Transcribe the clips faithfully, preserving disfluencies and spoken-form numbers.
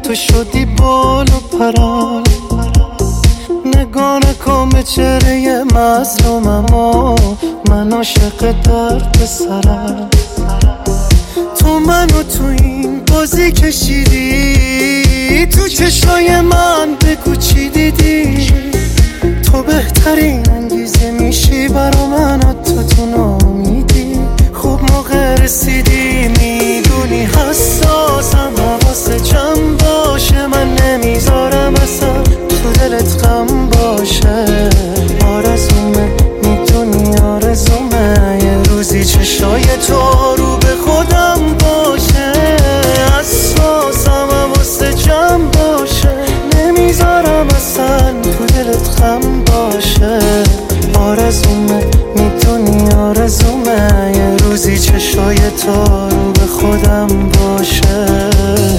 تو شدی بال و پران. نگاه نکن به چهره مظلومم و من عاشق درد سرم. تو منو تو این بازی کشیدی، تو چشای من بگو چی دیدی. تو بهترین انگیزه میشی برا من، حتی تو نامیدی. خوب موقع رسیدی، میدونی حساسم، حواست جمع باشه. من نمیذارم اصلا تو دلت غم باشه. آرزومه میدونی آرزومه یه روزی چشای تو رو به خودم باشه. حساسم، حواست جمع باشه. نمیذارم اصلا تو دلت غم باشه. آرزومه میدونی آرزومه یه روزی چشای تو رو به خودم باشه.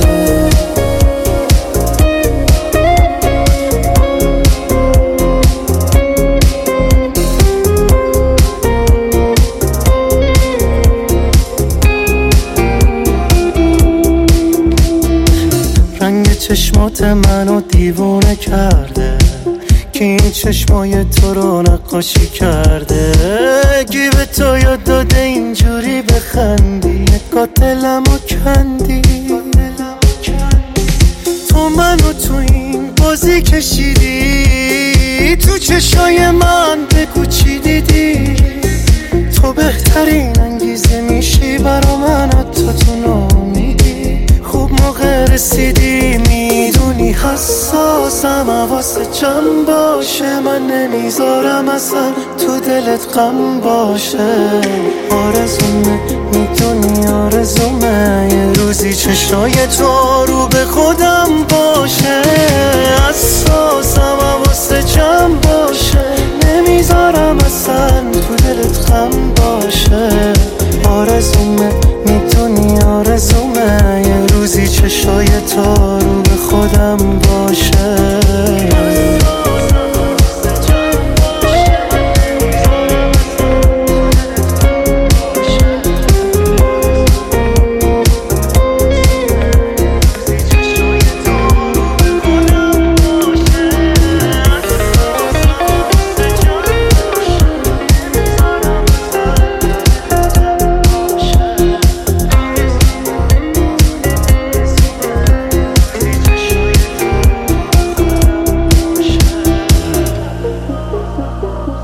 رنگ چشمات منو دیوونه کرده، که این چشمای تو رو نقاشی کرده. گیب تو یاد داده اینجوری بخندی، نگاه دلمو کندی. تو منو تو این بازی کشیدی، تو چشای من بگو چی دیدی. تو بهترین انگیزه میشی برا من، حتی تو نامیدی. خوب موقع رسیدی، میدونی حساسم، حواست جمع باشه. من نمیذارم اصلا تو دلت غم باشه. آرزومه میدونی آرزومه یه روزی چشای تو رو به خودم باشه. حساسم، حواست جمع باشه. نمیذارم اصلا تو دلت غم باشه. آرزومه میدونی آرزومه یه روزی چشای تو رو به خودم باشه.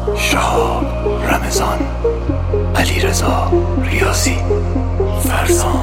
رمضان، علیرضا ریاضی، فرزان.